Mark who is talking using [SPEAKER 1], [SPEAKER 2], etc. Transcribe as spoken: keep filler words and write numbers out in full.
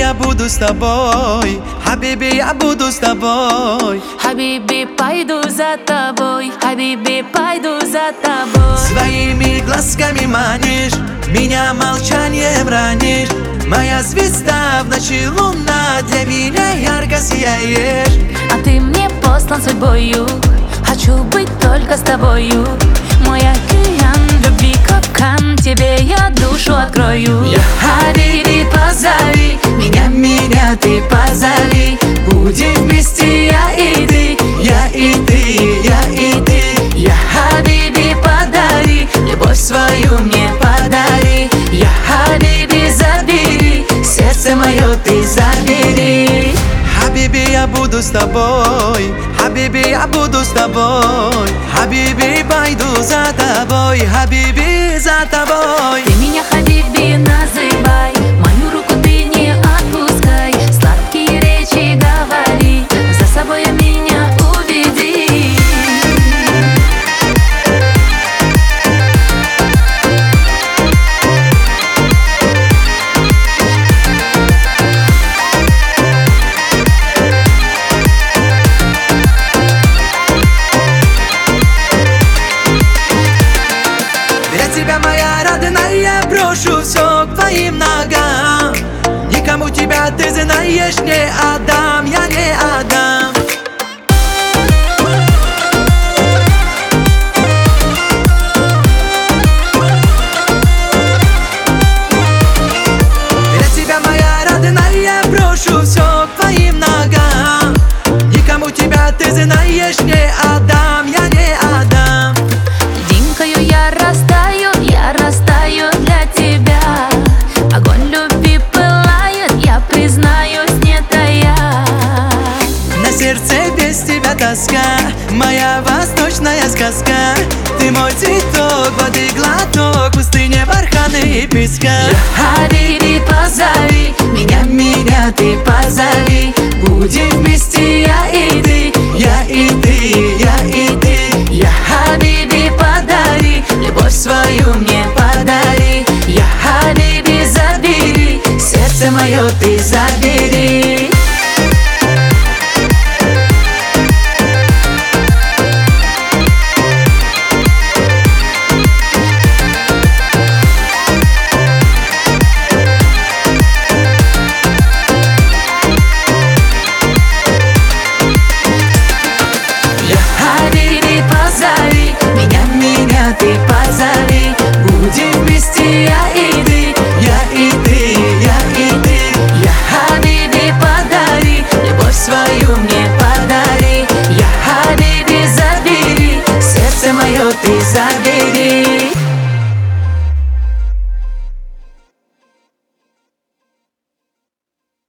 [SPEAKER 1] я буду с тобой, Хабиби, я буду с тобой.
[SPEAKER 2] Хабиби, пойду за тобой, Хабиби, пойду за тобой.
[SPEAKER 1] Своими глазками манишь, меня молчанием ранишь. Моя звезда в ночи луна, для меня ярко сияешь.
[SPEAKER 2] А ты мне послан судьбою, хочу быть только с тобою. Мой океан любви капкан, тебе я душу открою.
[SPEAKER 1] Я
[SPEAKER 2] Хабиби, позови
[SPEAKER 1] меня, меня ты позови. Будем вместе я и ты, я и ты, я и ты.
[SPEAKER 2] Я Хабиби, подари
[SPEAKER 1] Любовь свою мне подари.
[SPEAKER 2] Я Хабиби, забери
[SPEAKER 1] Сердце мое ты забери. Хабиби, я буду с тобой, Хабиби, я буду с тобой. Хабиби, пойду за тобой, Хабиби, за тобой.
[SPEAKER 2] Ты меня, Хабиби, называй, мою руку ты не отпускай. Сладкие речи говори, за собой меня уведи.
[SPEAKER 1] Для тебя, моя родная, брошу все к твоим ногам. Никому тебя, ты знаешь, не отдам, я не отдам. Для тебя, моя родная, брошу все к твоим ногам. Никому тебя, ты знаешь, не отдам, я не отдам.
[SPEAKER 2] Динкою я растаю, я растаю для тебя. Огонь любви пылает, я признаюсь, не тая.
[SPEAKER 1] На сердце без тебя тоска, моя восточная сказка. Ты мой цветок, воды глоток, пустыня, барханы и песка.
[SPEAKER 2] Хабиби, позови
[SPEAKER 1] Меня, меня ты позови. Будем вместе я и ты, я и ты, я и ты.
[SPEAKER 2] Я Хабиби, подари
[SPEAKER 1] Любовь свою мне подари.
[SPEAKER 2] Я Хабиби, забери
[SPEAKER 1] Сердце мое ты забери.